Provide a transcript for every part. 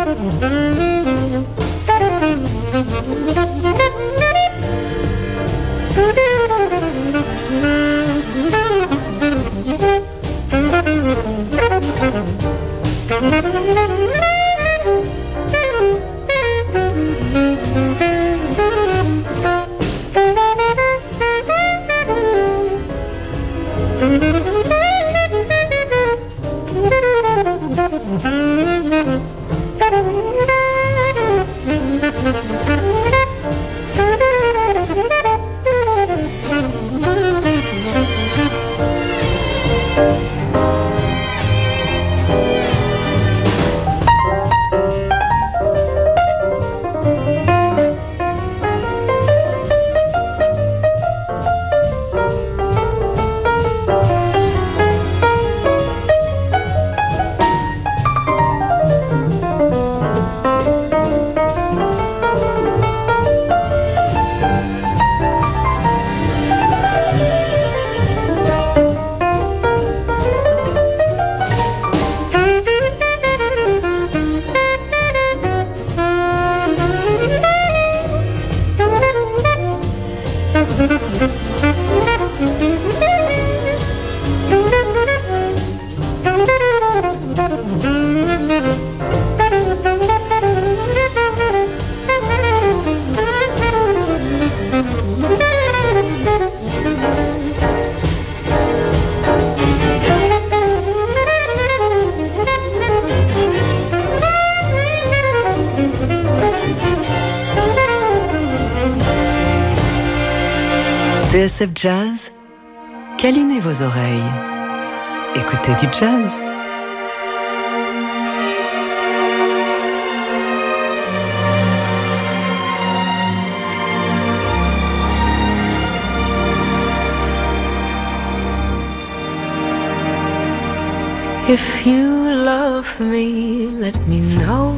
TSF Jazz, câlinez vos oreilles, écoutez du jazz. If you love me, let me know.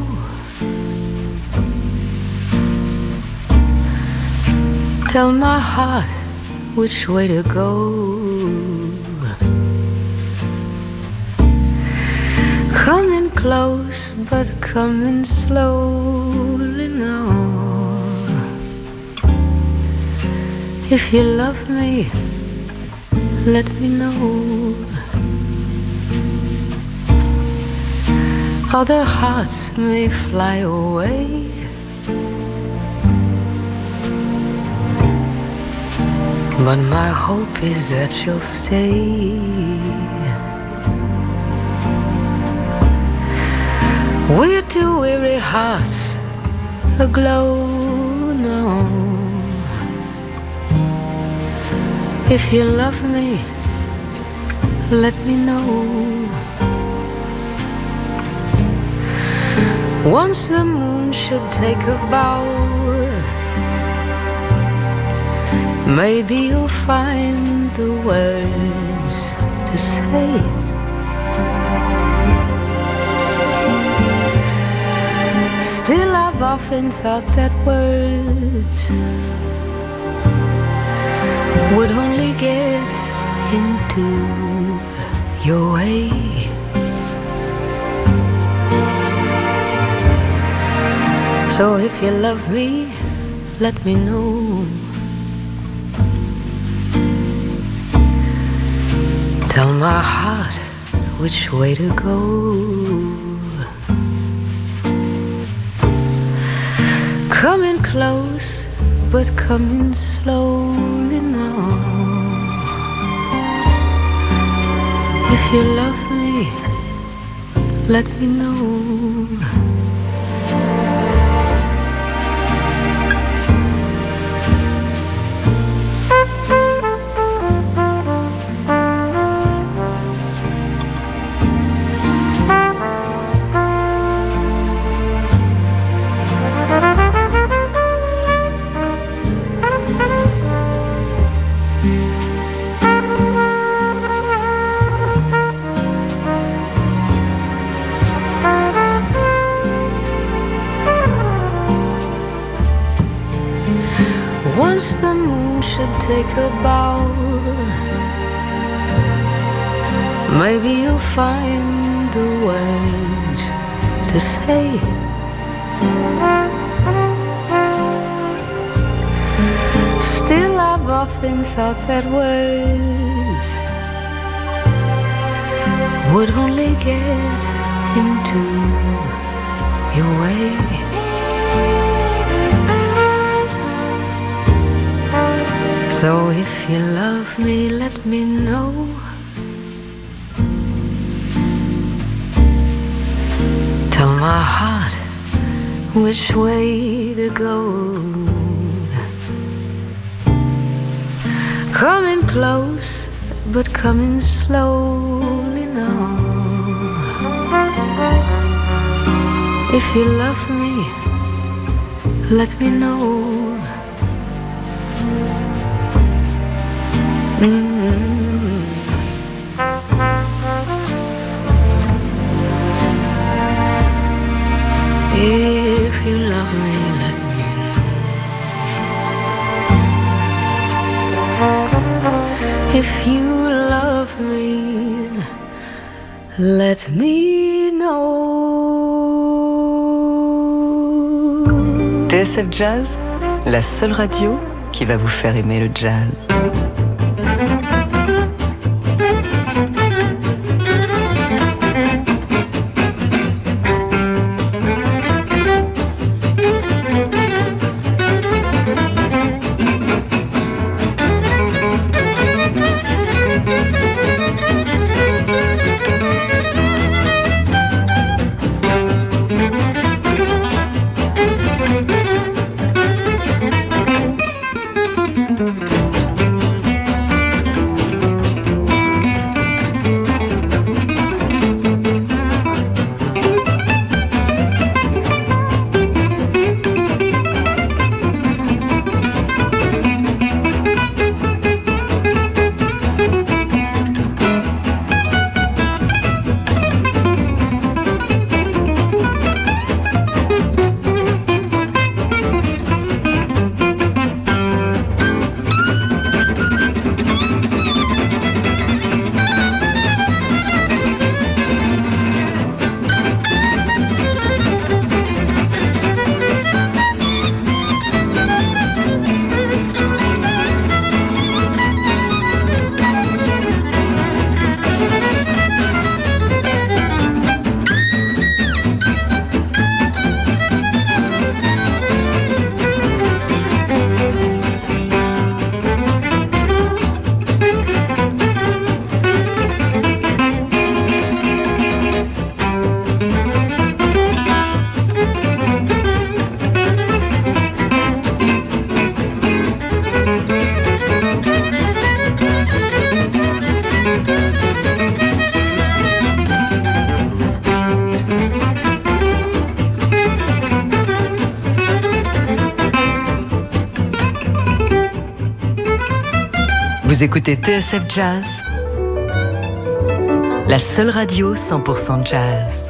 Tell my heart which way to go. Come in close, but come in slowly now. If you love me, let me know. Other hearts may fly away, but my hope is that you'll stay. We're two weary hearts aglow now. If you love me, let me know. Once the moon should take a bow, maybe you'll find the words to say. Still I've often thought that words would only get into your way. So if you love me, let me know. Tell my heart which way to go. Come in close, but come in slowly now. If you love me, let me know. Once the moon should take a bow, maybe you'll find the words to say. Still I've often thought that words would only get into your way. So if you love me, let me know. Tell my heart which way to go. Coming close, but coming slowly now. If you love me, let me know. If you love me, let me know. If you love me, let me know. TSF Jazz, la seule radio qui va vous faire aimer le jazz. Vous écoutez TSF Jazz, la seule radio 100% jazz.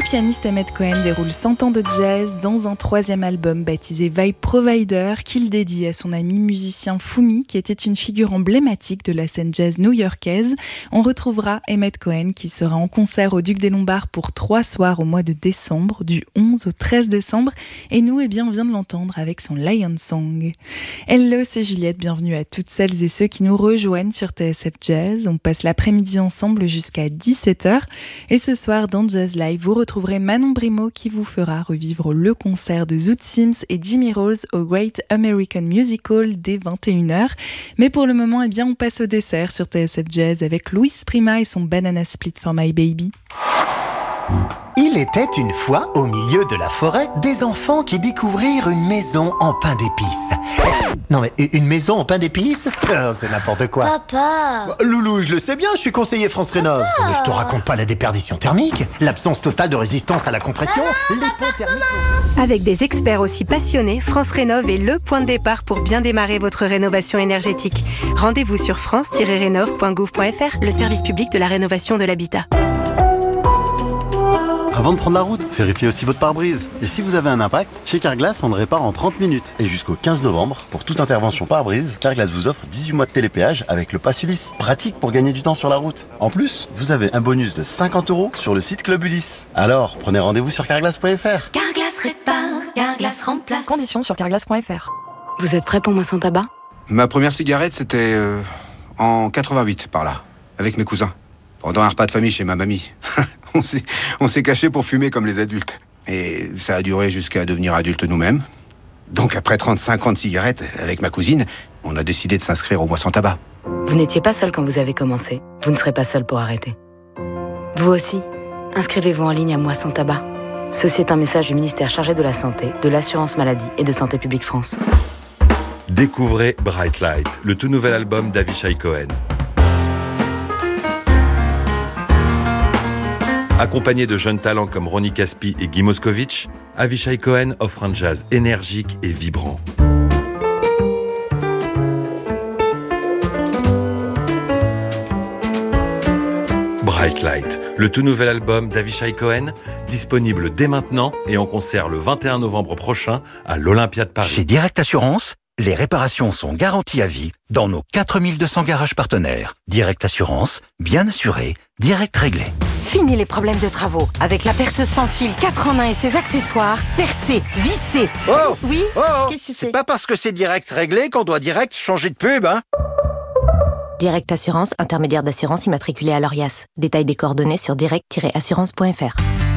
pianiste Emmett Cohen déroule 100 ans de jazz dans un 3e album baptisé Vibe Provider qu'il dédie à son ami musicien Fumi qui était une figure emblématique de la scène jazz new-yorkaise. On retrouvera Emmett Cohen qui sera en concert au Duc des Lombards pour 3 soirs au mois de décembre, du 11 au 13 décembre. Et nous, on vient de l'entendre avec son Lion Song. Hello, c'est Juliette, bienvenue à toutes celles et ceux qui nous rejoignent sur TSF Jazz. On passe l'après-midi ensemble jusqu'à 17h. Et ce soir, dans Jazz Live, vous retrouverez Manon Brimo qui vous fera revivre le concert de Zoot Sims et Jimmy Rose au Great American Musical dès 21h. Mais pour le moment, on passe au dessert sur TSF Jazz avec Louis Prima et son Banana Split for My Baby. Il était une fois, au milieu de la forêt, des enfants qui découvrirent une maison en pain d'épices. Non mais, une maison en pain d'épices ? C'est n'importe quoi. Papa! Loulou, je le sais bien, je suis conseiller France Rénov'. Mais je te raconte pas la déperdition thermique, l'absence totale de résistance à la compression, les ponts thermiques... Avec des experts aussi passionnés, France Rénov' est le point de départ pour bien démarrer votre rénovation énergétique. Rendez-vous sur france-rénov.gouv.fr, le service public de la rénovation de l'habitat. Avant de prendre la route, vérifiez aussi votre pare-brise. Et si vous avez un impact, chez Carglass, on le répare en 30 minutes. Et jusqu'au 15 novembre, pour toute intervention pare-brise, Carglass vous offre 18 mois de télépéage avec le pass Ulysse. Pratique pour gagner du temps sur la route. En plus, vous avez un bonus de 50 € sur le site Club Ulysse. Alors, prenez rendez-vous sur carglass.fr. Carglass répare, Carglass remplace. Conditions sur carglass.fr. Vous êtes prêts pour moi sans tabac ? Ma première cigarette, c'était en 88, par là, avec mes cousins. Pendant un repas de famille chez ma mamie. On s'est cachés pour fumer comme les adultes. Et ça a duré jusqu'à devenir adultes nous-mêmes. Donc après 35 ans de cigarettes avec ma cousine, on a décidé de s'inscrire au mois sans tabac. Vous n'étiez pas seul quand vous avez commencé. Vous ne serez pas seul pour arrêter. Vous aussi, inscrivez-vous en ligne à Moi sans tabac. Ceci est un message du ministère chargé de la Santé, de l'Assurance Maladie et de Santé Publique France. Découvrez Bright Light, le tout nouvel album d'Avishai Cohen. Accompagné de jeunes talents comme Ronnie Caspi et Guy Moscovitch, Avishai Cohen offre un jazz énergique et vibrant. Bright Light, le tout nouvel album d'Avishai Cohen, disponible dès maintenant et en concert le 21 novembre prochain à l'Olympia de Paris. Chez Direct Assurance, les réparations sont garanties à vie dans nos 4200 garages partenaires. Direct Assurance, bien assuré, direct réglé. Fini les problèmes de travaux. Avec la perceuse sans fil 4 en 1 et ses accessoires, percer, visser. Oh! Oui? Oh! Qu'est-ce que c'est pas parce que c'est direct réglé qu'on doit direct changer de pub, hein? Direct Assurance, intermédiaire d'assurance immatriculé à l'ORIAS. Détails des coordonnées sur direct-assurance.fr.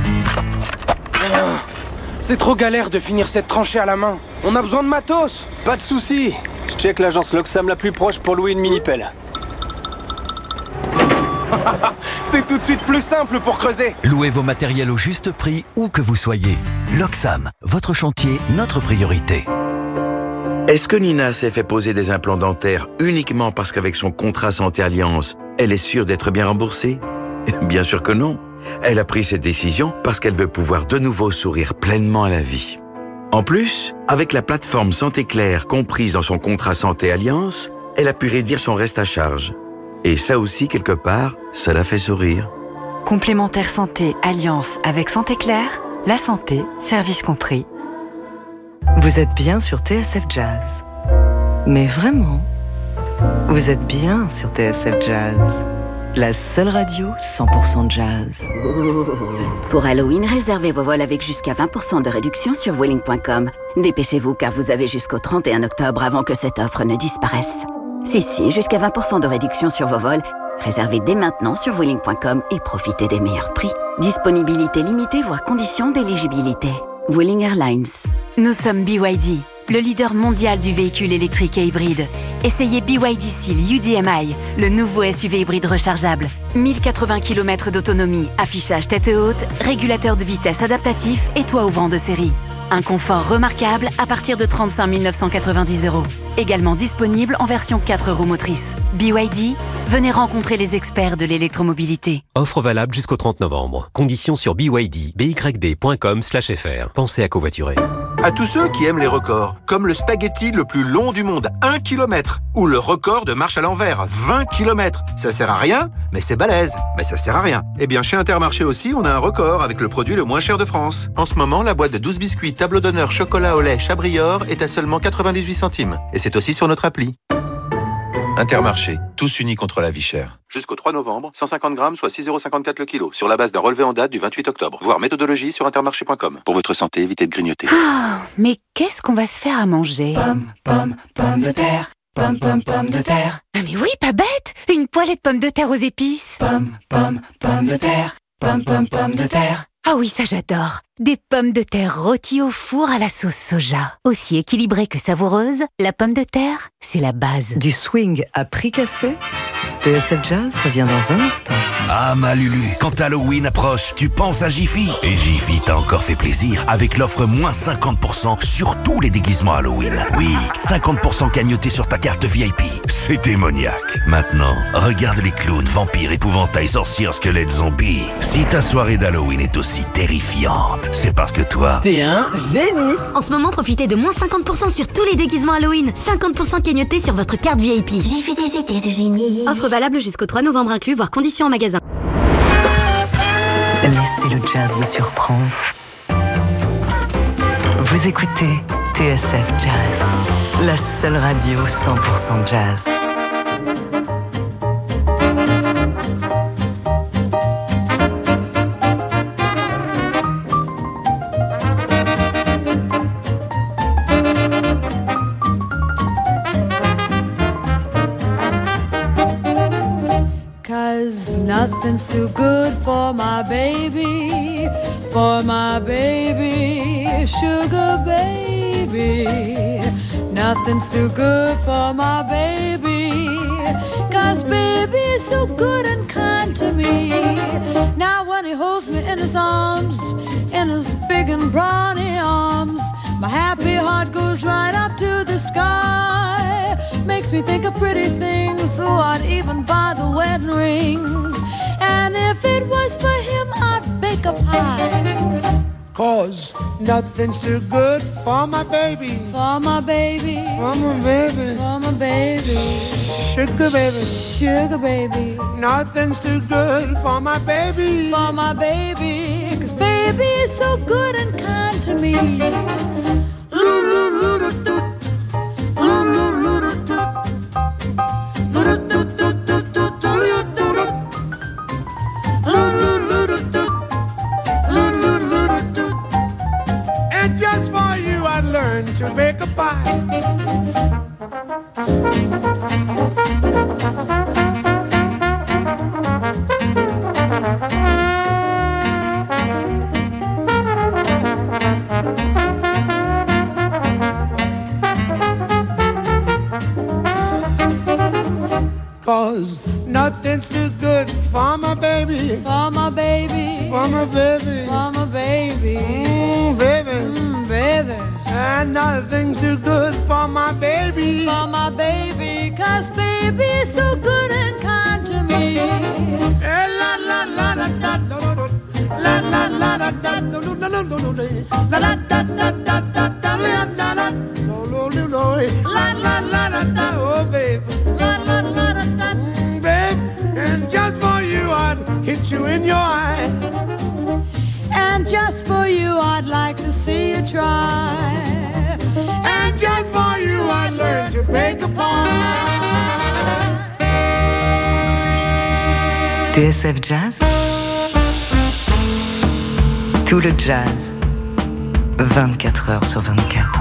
C'est trop galère de finir cette tranchée à la main. On a besoin de matos. Pas de soucis. Je check l'agence Loxam la plus proche pour louer une mini-pelle. C'est tout de suite plus simple pour creuser. Louez vos matériels au juste prix, où que vous soyez. Loxam, votre chantier, notre priorité. Est-ce que Nina s'est fait poser des implants dentaires uniquement parce qu'avec son contrat Santé Alliance, elle est sûre d'être bien remboursée? Bien sûr que non. Elle a pris cette décision parce qu'elle veut pouvoir de nouveau sourire pleinement à la vie. En plus, avec la plateforme Santé Claire comprise dans son contrat Santé Alliance, elle a pu réduire son reste à charge. Et ça aussi, quelque part, ça la fait sourire. Complémentaire santé Alliance avec Santé Claire, la santé, service compris. Vous êtes bien sur TSF Jazz. Mais vraiment, vous êtes bien sur TSF Jazz. La seule radio 100% jazz. Pour Halloween, réservez vos vols avec jusqu'à 20% de réduction sur Vueling.com. Dépêchez-vous car vous avez jusqu'au 31 octobre avant que cette offre ne disparaisse. Si, jusqu'à 20% de réduction sur vos vols. Réservez dès maintenant sur Vueling.com et profitez des meilleurs prix. Disponibilité limitée, voire conditions d'éligibilité. Vueling Airlines. Nous sommes BYD, le leader mondial du véhicule électrique et hybride. Essayez BYD Seal UDMI, le nouveau SUV hybride rechargeable. 1080 km d'autonomie, affichage tête haute, régulateur de vitesse adaptatif et toit ouvrant de série. Un confort remarquable à partir de 35 990 €. Également disponible en version 4 roues motrices. BYD, venez rencontrer les experts de l'électromobilité. Offre valable jusqu'au 30 novembre. Conditions sur byd.com/fr. Pensez à covoiturer. À tous ceux qui aiment les records, comme le spaghetti le plus long du monde, 1 km, ou le record de marche à l'envers, 20 km. Ça sert à rien, mais c'est balèze. Mais ça sert à rien. Eh bien, chez Intermarché aussi, on a un record avec le produit le moins cher de France. En ce moment, la boîte de 12 biscuits tableau d'honneur chocolat au lait Chabrior est à seulement 98 centimes. Et c'est aussi sur notre appli. Intermarché, tous unis contre la vie chère. Jusqu'au 3 novembre, 150 grammes, soit 6,54 € le kilo, sur la base d'un relevé en date du 28 octobre. Voir méthodologie sur intermarché.com. Pour votre santé, évitez de grignoter. Oh, mais qu'est-ce qu'on va se faire à manger? Pommes de terre, pommes de terre. Ah mais oui, pas bête! Une poêlée de pommes de terre aux épices. Pommes de terre, pommes de terre. Ah oui, ça j'adore. Des pommes de terre rôties au four à la sauce soja. Aussi équilibrée que savoureuse, la pomme de terre, c'est la base. Du swing à prix cassé, TSF Jazz revient dans un instant. Ah ma Lulu, quand Halloween approche, tu penses à Jiffy. Et Jiffy t'a encore fait plaisir avec l'offre moins 50% sur tous les déguisements Halloween. Oui, 50% cagnoté sur ta carte VIP. C'est démoniaque. Maintenant, regarde les clowns, vampires, épouvantails, sorcières, squelettes, zombies. Si ta soirée d'Halloween est aussi terrifiante, c'est parce que toi, t'es un génie. En ce moment, profitez de moins 50% sur tous les déguisements Halloween. 50% cagnoté sur votre carte VIP. J'ai fait des idées de génie. Offre valable jusqu'au 3 novembre inclus, voire conditions en magasin. Laissez le jazz vous surprendre. Vous écoutez TSF Jazz, la seule radio 100% jazz. Nothing's too good for my baby, sugar baby. Nothing's too good for my baby, 'cause baby's so good and kind to me. Now when he holds me in his arms, in his big and brawny arms, my happy heart goes right up to the sky. Makes me think of pretty things, so I'd even buy the wedding rings. And if it was for him, I'd bake a pie. 'Cause nothing's too good for my baby. For my baby. For my baby. For my baby. Sugar baby. Sugar baby. Nothing's too good for my baby. For my baby. 'Cause baby is so good and kind to me. And just for you I'd learn to bake a pie. Cause nothing's too good for my baby. For my baby. For my baby. For my baby. Baby. Baby. And nothing's too good for my baby. For my baby. 'Cause baby is so good and kind to me. La la la la da da la la la la da no no no no no la la da da da da da la la la no no no no la la la la da oh babe la la la la da babe and just for you I'd hit you in your eye. And just for you I'd like to see you try. And just for you I'd learn to bake a pie. TSF Jazz, tout le jazz, 24 heures sur 24.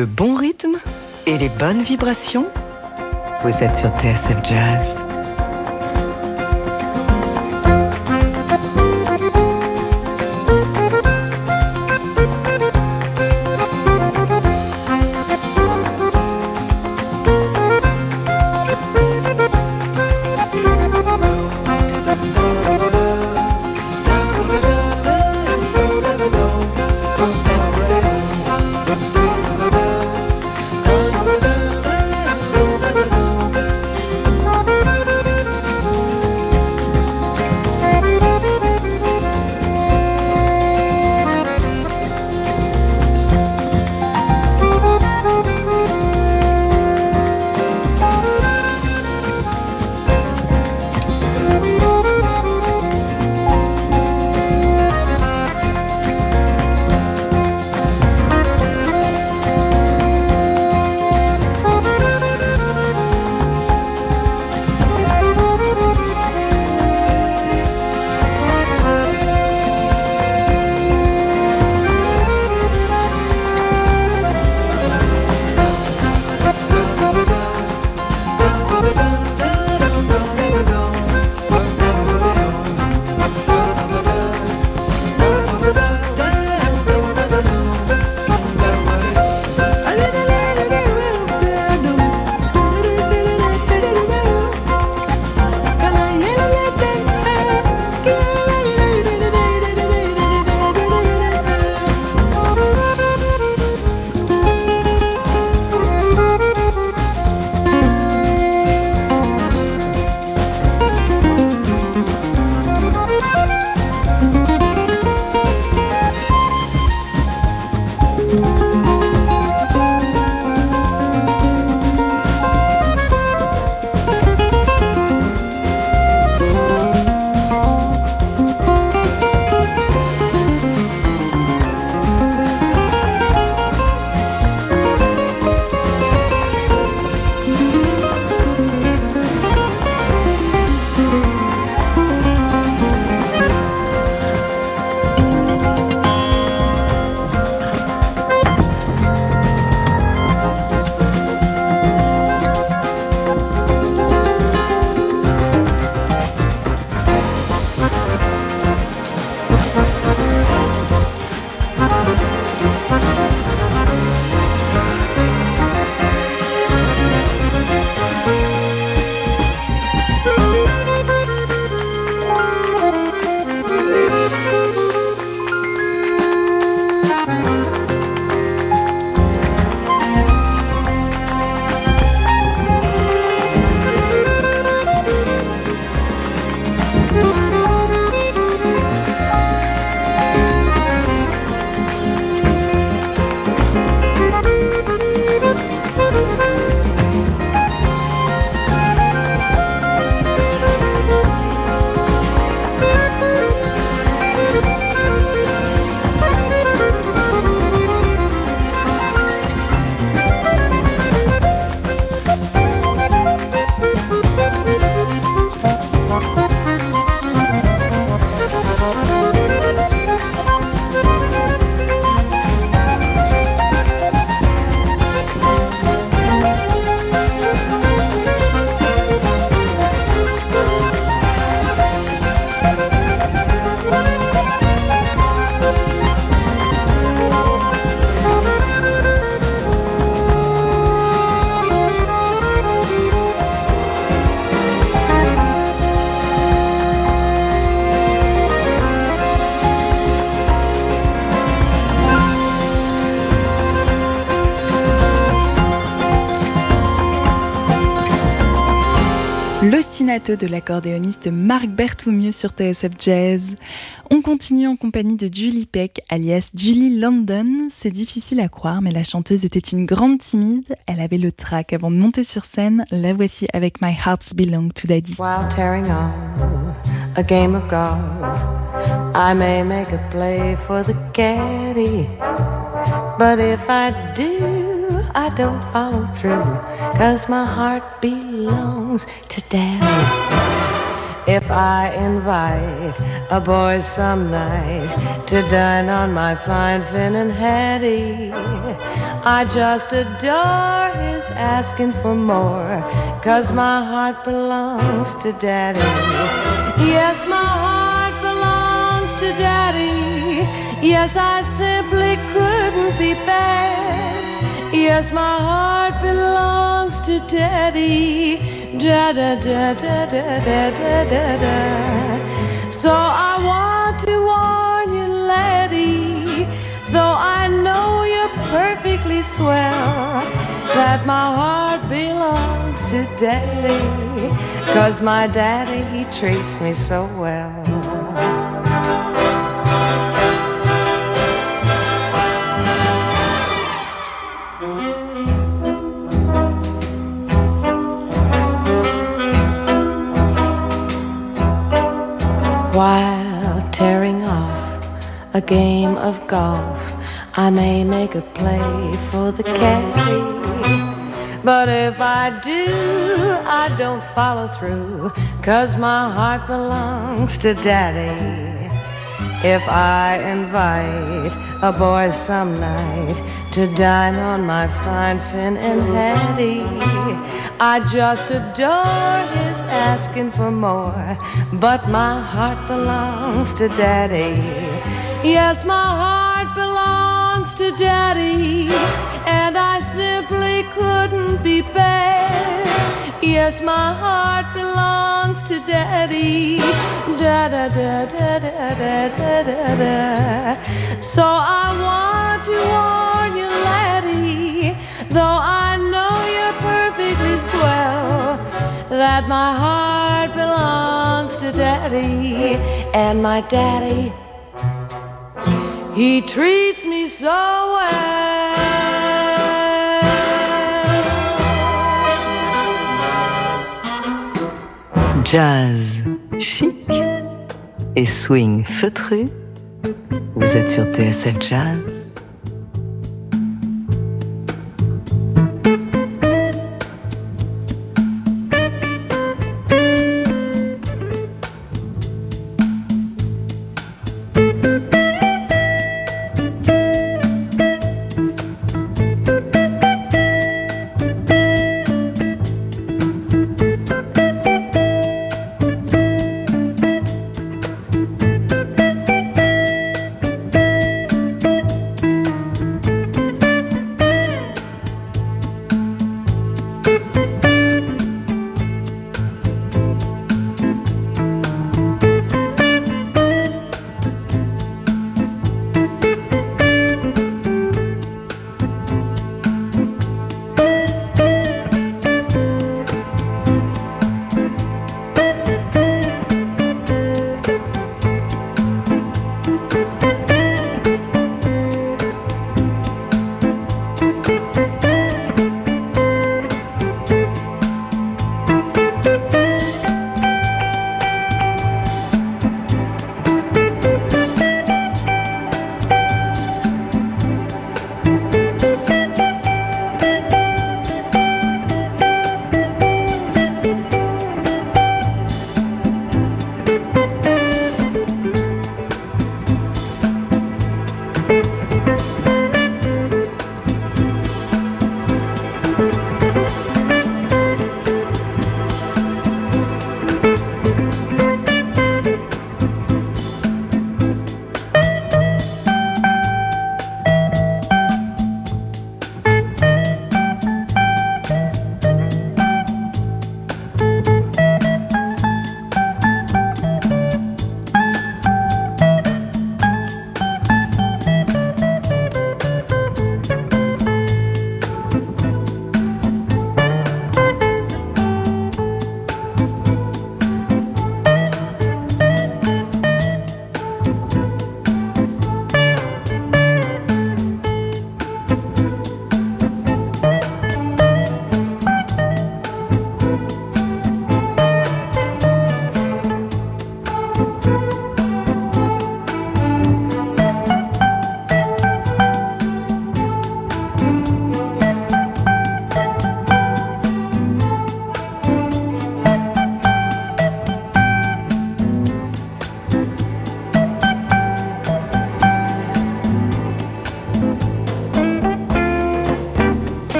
Le bon rythme et les bonnes vibrations? Vous êtes sur TSF Jazz. L'ostinato de l'accordéoniste Marc Berthoumieux sur TSF Jazz. On continue en compagnie de Julie Peck, alias Julie London. C'est difficile à croire, mais la chanteuse était une grande timide. Elle avait le trac avant de monter sur scène. La voici avec My Hearts Belong to Daddy. While tearing on a game of golf, I may make a play for the caddy, but if I do, I don't follow through, 'cause my heart belongs to Daddy. If I invite a boy some night to dine on my fine Finn and Hattie, I just adore his asking for more, 'cause my heart belongs to Daddy. Yes, my heart belongs to Daddy. Yes, I simply couldn't be bad. Yes, my heart belongs to Daddy. Da da da da da da da da da. So I want to warn you, laddie, though I know you're perfectly swell, that my heart belongs to Daddy, 'cause my daddy, he treats me so well. While tearing off a game of golf, I may make a play for the caddy, but if I do, I don't follow through, 'cause my heart belongs to Daddy. If I invite a boy some night to dine on my fine Finn and Hattie, I just adore his asking for more, but my heart belongs to Daddy. Yes, my heart belongs to Daddy, and I simply couldn't be bad. Yes, my heart belongs to Daddy. Da da da da da da da da da. So I want to warn you, laddie, though I know you're perfectly swell, that my heart belongs to Daddy, and my daddy, he treats me so well. Jazz chic et swing feutré, vous êtes sur TSF Jazz.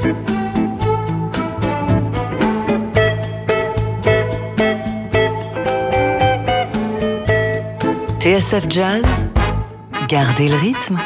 TSF Jazz, gardez le rythme.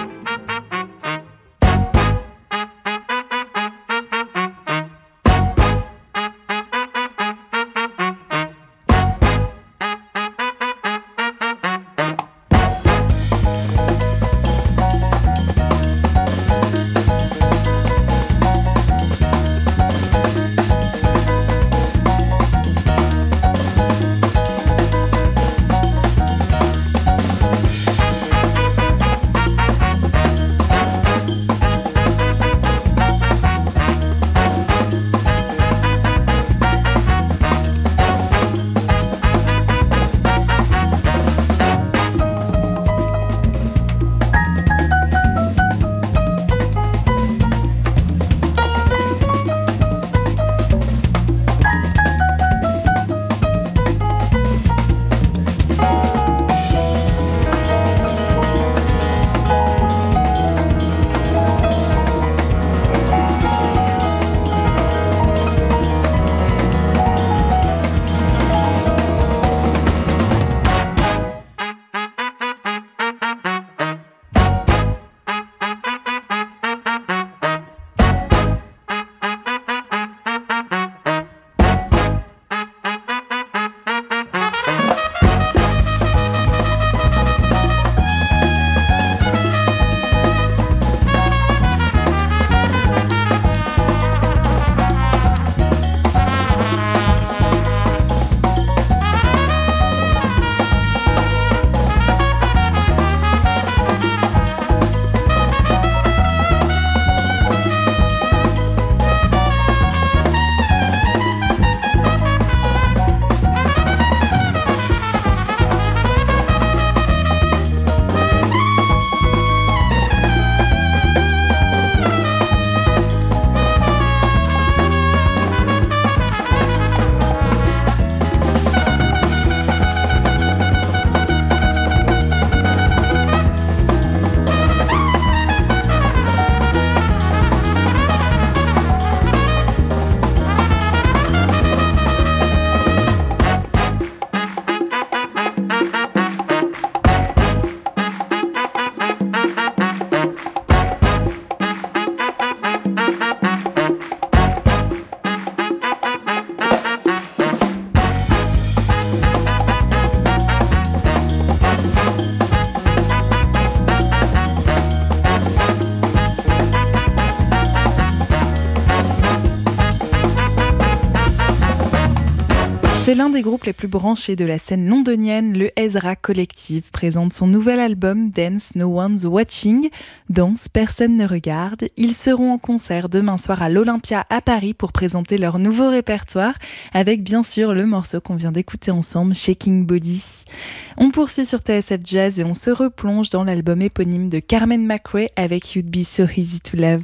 C'est l'un des groupes les plus branchés de la scène londonienne. Le Ezra Collective présente son nouvel album Dance No One's Watching. Danse, personne ne regarde. Ils seront en concert demain soir à l'Olympia à Paris pour présenter leur nouveau répertoire avec bien sûr le morceau qu'on vient d'écouter ensemble, Shaking Body. On poursuit sur TSF Jazz et on se replonge dans l'album éponyme de Carmen McRae avec You'd Be So Easy to Love.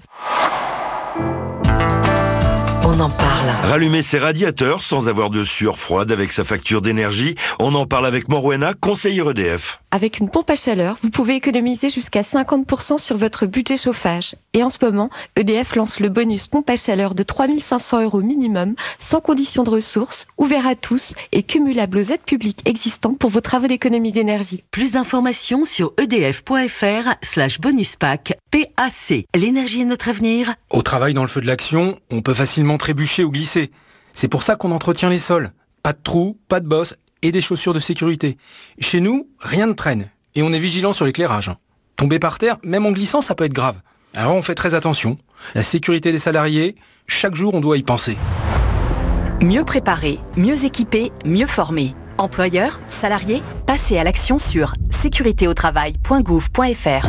On en parle. Rallumer ses radiateurs sans avoir de sueur froide avec sa facture d'énergie, on en parle avec Morwena, conseillère EDF. Avec une pompe à chaleur, vous pouvez économiser jusqu'à 50% sur votre budget chauffage. Et en ce moment, EDF lance le bonus pompe à chaleur de 3 500 € minimum, sans condition de ressources, ouvert à tous et cumulable aux aides publiques existantes pour vos travaux d'économie d'énergie. Plus d'informations sur edf.fr/bonuspack. PAC. L'énergie est notre avenir. Au travail, dans le feu de l'action, on peut facilement trébucher ou glisser. C'est pour ça qu'on entretient les sols. Pas de trous, pas de bosses et des chaussures de sécurité. Chez nous, rien ne traîne. Et on est vigilant sur l'éclairage. Tomber par terre, même en glissant, ça peut être grave. Alors on fait très attention. La sécurité des salariés, chaque jour on doit y penser. Mieux préparé, mieux équipé, mieux formé. Employeurs, salariés, passez à l'action sur sécuritéautravail.gouv.fr.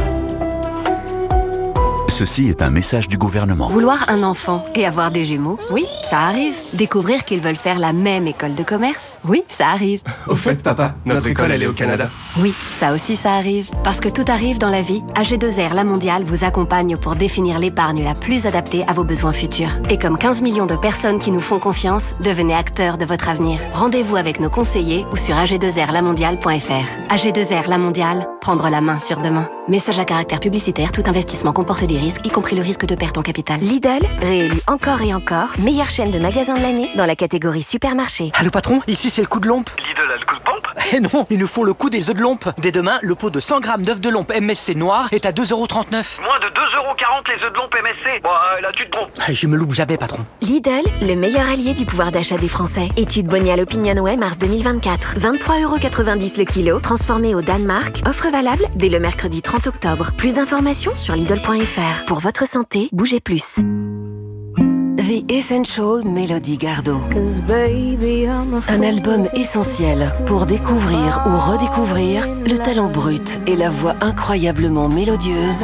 Ceci est un message du gouvernement. Vouloir un enfant et avoir des jumeaux, oui, ça arrive. Découvrir qu'ils veulent faire la même école de commerce, oui, ça arrive. Au fait, papa, notre école, elle est au Canada. Oui, ça aussi, ça arrive. Parce que tout arrive dans la vie, AG2R La Mondiale vous accompagne pour définir l'épargne la plus adaptée à vos besoins futurs. Et comme 15 millions de personnes qui nous font confiance, devenez acteurs de votre avenir. Rendez-vous avec nos conseillers ou sur ag2rlamondiale.fr. AG2R La Mondiale, prendre la main sur demain. Message à caractère publicitaire, tout investissement comporte des risques, y compris le risque de perte en capital. Lidl, réélu encore et encore, meilleure chaîne de magasins de l'année dans la catégorie supermarché. Allô patron, ici c'est le coup de lompe. Lidl a le coup de pompe? Eh non, ils nous font le coup des œufs de lompe. Dès demain, le pot de 100 grammes d'œufs de lompe MSC noir est à 2,39 €. Moins de 2,40 € les œufs de lompe MSC. Bon, là tu te trompes. Je me loupe jamais patron. Lidl, le meilleur allié du pouvoir d'achat des Français. Étude Bonial Opinionway mars 2024. 23,90 € le kilo, transformé au Danemark. Offre valable dès le mercredi 30 octobre. Plus d'informations sur Lidl.fr. Pour votre santé, bougez plus. The Essential Melody Gardot. Un album essentiel pour découvrir ou redécouvrir le talent brut et la voix incroyablement mélodieuse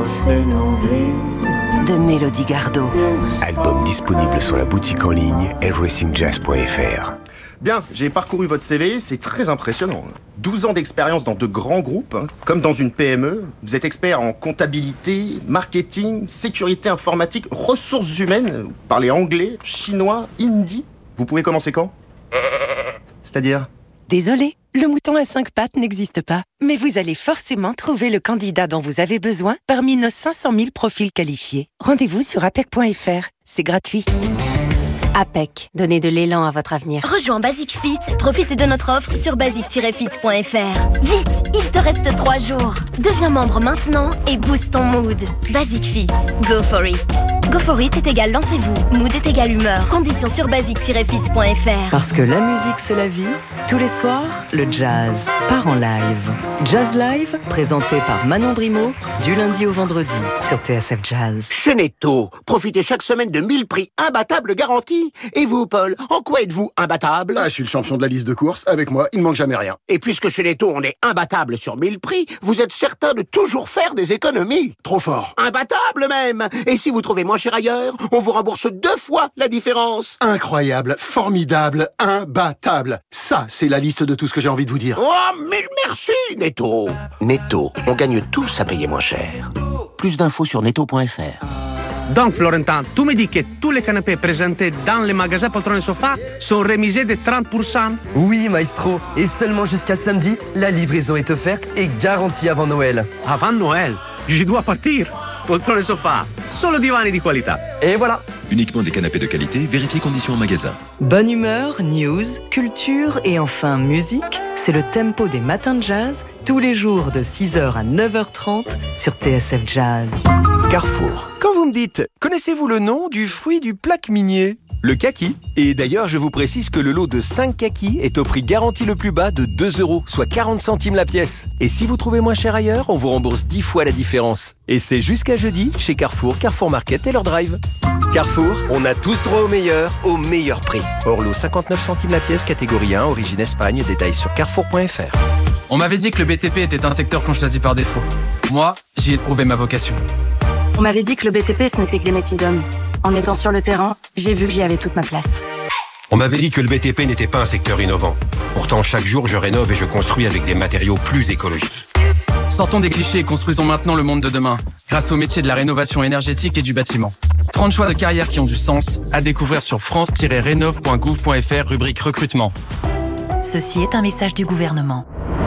de Melody Gardot. Album disponible sur la boutique en ligne everythingjazz.fr. Bien, j'ai parcouru votre CV, c'est très impressionnant. 12 ans d'expérience dans de grands groupes, comme dans une PME. Vous êtes expert en comptabilité, marketing, sécurité informatique, ressources humaines. Vous parlez anglais, chinois, hindi. Vous pouvez commencer quand? C'est-à-dire? Désolé, le mouton à 5 pattes n'existe pas. Mais vous allez forcément trouver le candidat dont vous avez besoin parmi nos 500 000 profils qualifiés. Rendez-vous sur apec.fr, c'est gratuit. APEC, donnez de l'élan à votre avenir. Rejoins Basic Fit, profite de notre offre sur basic-fit.fr. Vite, il te reste 3 jours. Deviens membre maintenant et booste ton mood. Basic Fit, go for it. Go for it est égal lancez-vous, mood est égal humeur. Conditions sur basic-fit.fr. Parce que la musique c'est la vie, tous les soirs, le jazz part en live. Jazz Live, présenté par Manon Brimaud, du lundi au vendredi sur TSF Jazz. Chez Netto, profitez chaque semaine de 1000 prix imbattables garantis. Et vous, Paul, en quoi êtes-vous imbattable? Je suis le champion de la liste de courses. Avec moi, il ne manque jamais rien. Et puisque chez Netto, on est imbattable sur 1000 prix, vous êtes certain de toujours faire des économies. Trop fort. Imbattable même. Et si vous trouvez moins cher ailleurs, on vous rembourse 2 fois la différence. Incroyable, formidable, imbattable. Ça, c'est la liste de tout ce que j'ai envie de vous dire. Oh, mille merci, Netto. Netto, on gagne tous à payer moins cher. Plus d'infos sur netto.fr. Donc, Florentin, tu me dis que tous les canapés présentés dans les magasins Poltron et Sofa sont remisés de 30%? Oui, maestro. Et seulement jusqu'à samedi, la livraison est offerte et garantie avant Noël. Avant Noël? Je dois partir. Poltron et Sofa, solo divani di qualità. Et voilà. Uniquement des canapés de qualité, vérifiez conditions en magasin. Bonne humeur, news, culture et enfin musique, c'est le tempo des matins de jazz, tous les jours de 6h à 9h30 sur TSF Jazz. Carrefour. Quand vous me dites, connaissez-vous le nom du fruit du plaque minier? Le kaki. Et d'ailleurs, je vous précise que le lot de 5 kakis est au prix garanti le plus bas de 2 €, soit 40 centimes la pièce. Et si vous trouvez moins cher ailleurs, on vous rembourse 10 fois la différence. Et c'est jusqu'à jeudi chez Carrefour, Carrefour Market et leur drive. Carrefour, on a tous droit au meilleur prix. Hors lot 59 centimes la pièce, catégorie 1, origine Espagne, détails sur carrefour.fr. On m'avait dit que le BTP était un secteur qu'on choisit par défaut. Moi, j'y ai trouvé ma vocation. On m'avait dit que le BTP, ce n'était que des métiers d'hommes. En étant sur le terrain, j'ai vu que j'y avais toute ma place. On m'avait dit que le BTP n'était pas un secteur innovant. Pourtant, chaque jour, je rénove et je construis avec des matériaux plus écologiques. Sortons des clichés et construisons maintenant le monde de demain, grâce au métier de la rénovation énergétique et du bâtiment. 30 choix de carrière qui ont du sens, à découvrir sur france-rénov.gouv.fr, rubrique recrutement. Ceci est un message du gouvernement.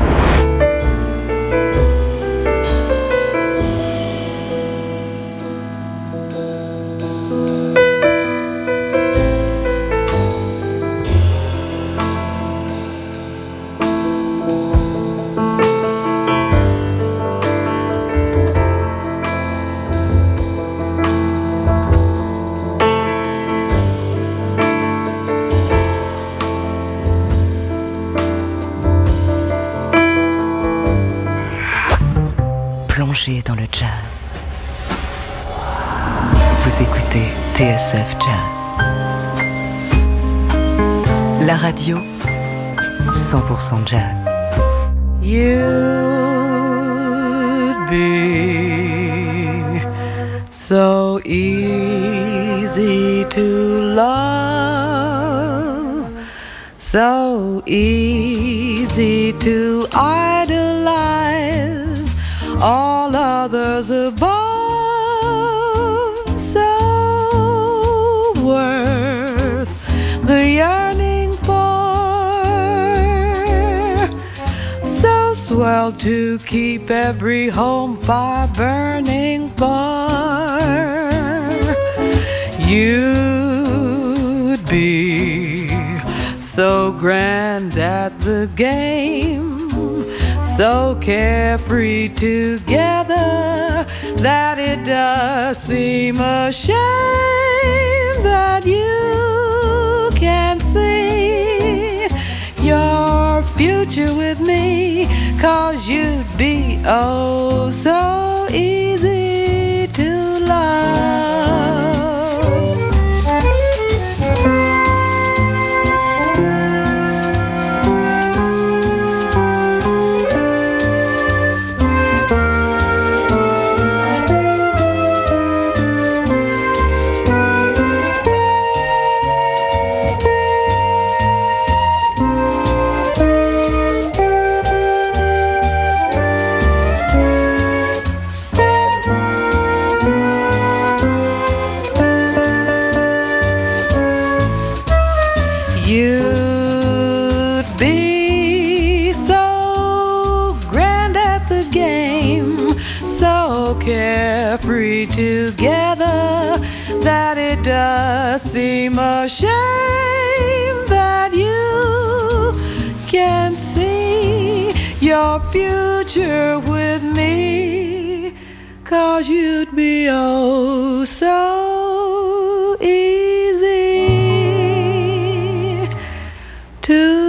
Dans le jazz. Vous écoutez TSF Jazz. La radio 100% jazz. You'd be so easy to love, so easy to idolize. All others above, so worth the yearning for, so swell Well, to keep every home fire burning for, you'd be so grand at the game, so carefree together, that it does seem a shame that you can't see your future with me, 'cause you'd be oh so easy to love. Carefree together, that it does seem a shame that you can't see your future with me, 'cause you'd be oh so easy to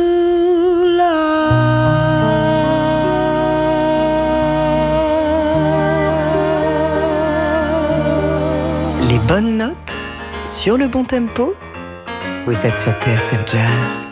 bonnes notes sur le bon tempo. Vous êtes sur TSF Jazz.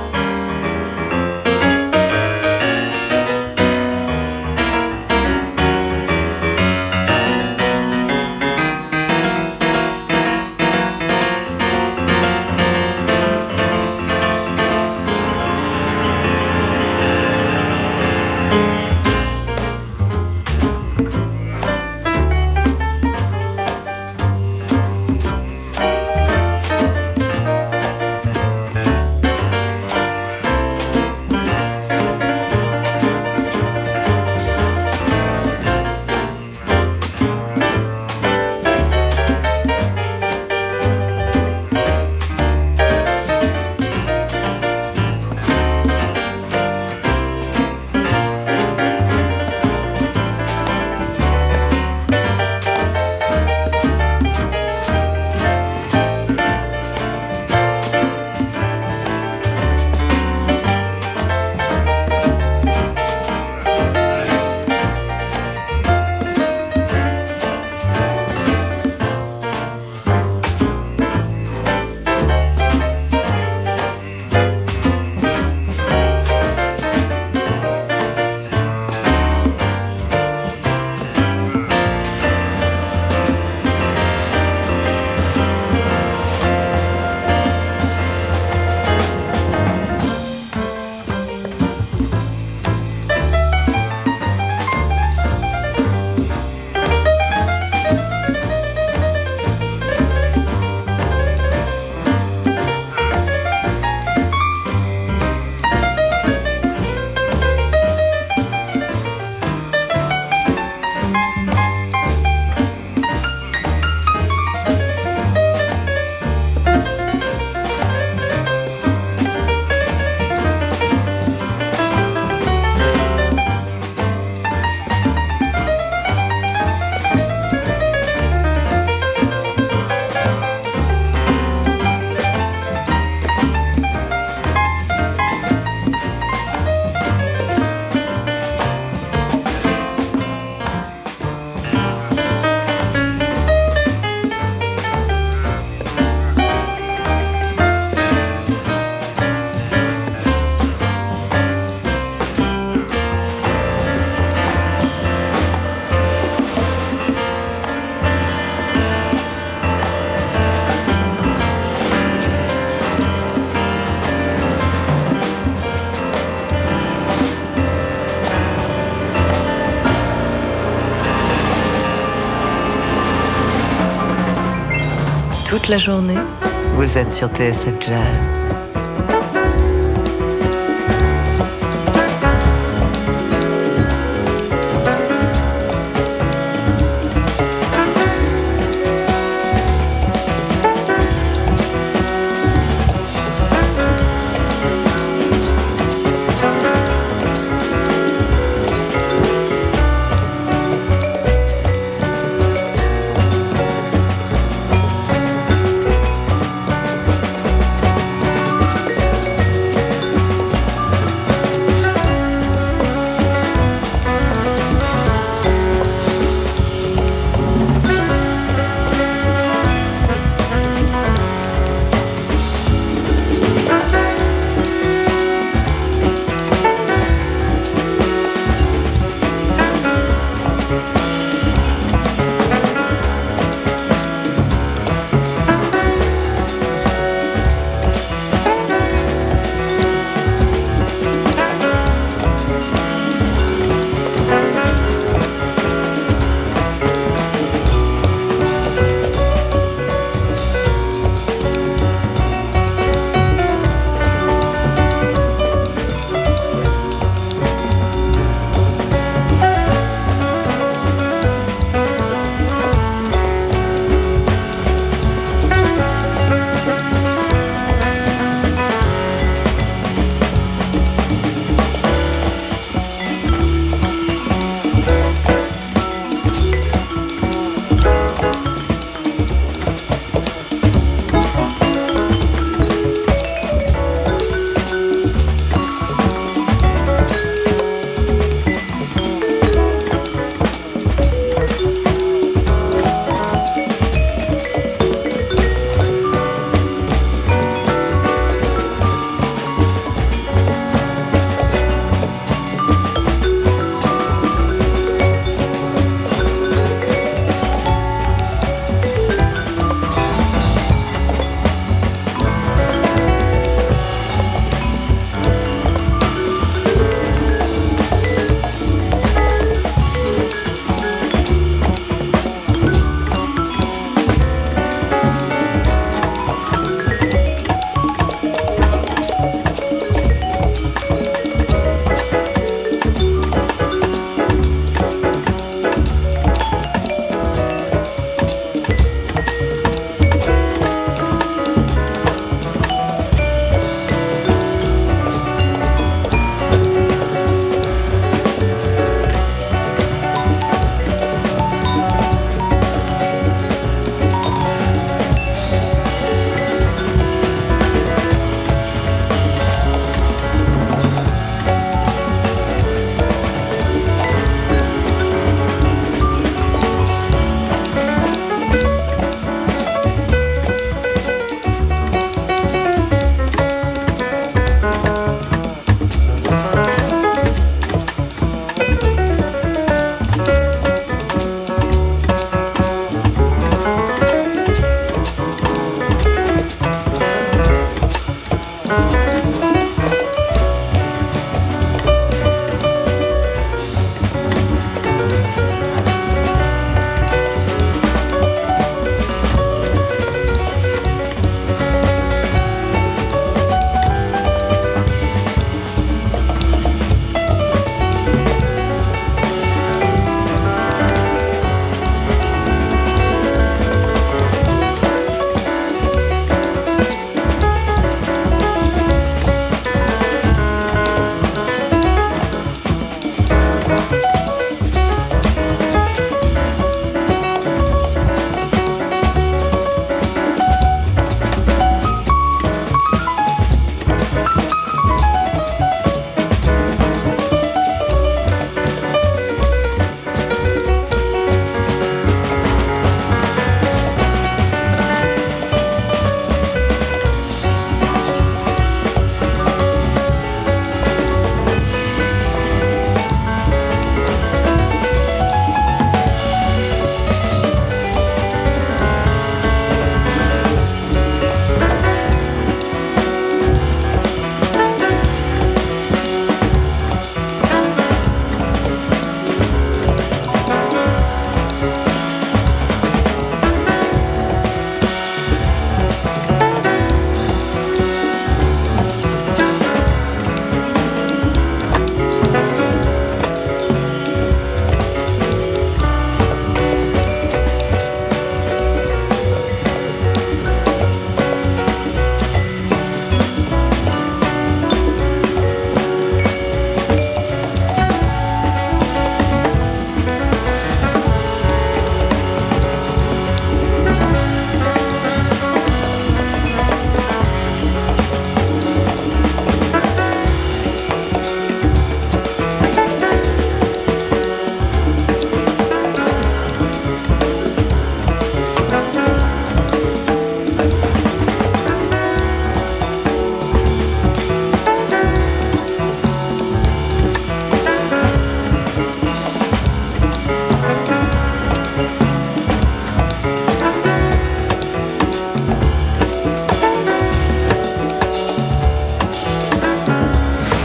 Toute la journée, vous êtes sur TSF Jazz.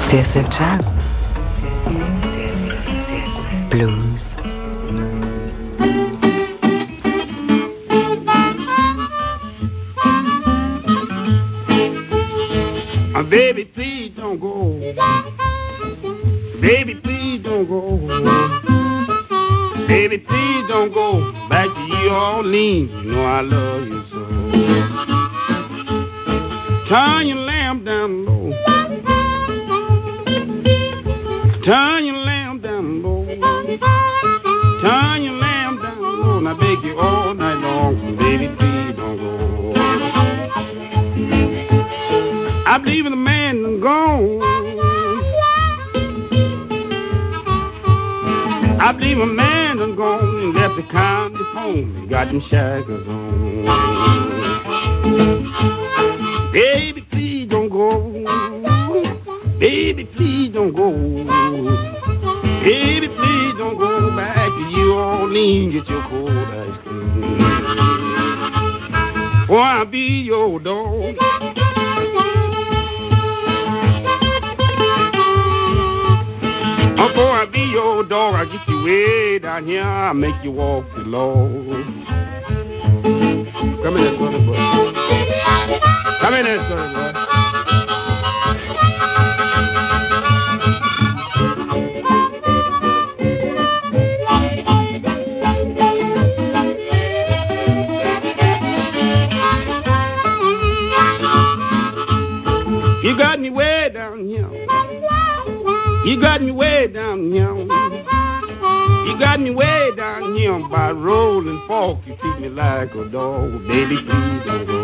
TSF Jazz. Blues. Baby, please don't go. Baby, please don't go. Baby, please don't go back to New Orleans. You know I love you so. Turn your lamp down low. Turn your lamp down low. Turn your lamp down low. And I beg you all night long. Baby, please don't go. I believe in the man that's gone. I believe a man that's gone and left the county home. He got them shackles on. Baby, please don't go. Baby, please don't go. Baby, please don't go back to New Orleans. Get your cold ice cream. Oh, I'll be your dog. Before I be your dog, I get you way down here, I make you walk the Lord. Come in there, sonny boy. Come in there, sonny boy. You got me way down here. You got me way down here. You got me way down here by rolling fork. You treat me like a dog. Baby, please don't go.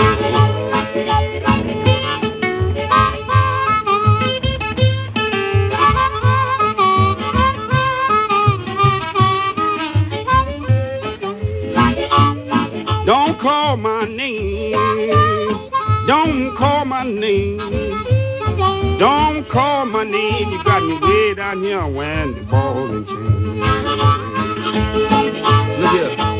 Don't call my name. Don't call my name. Don't call my name, you got me way down here when the ball and chain. Look here.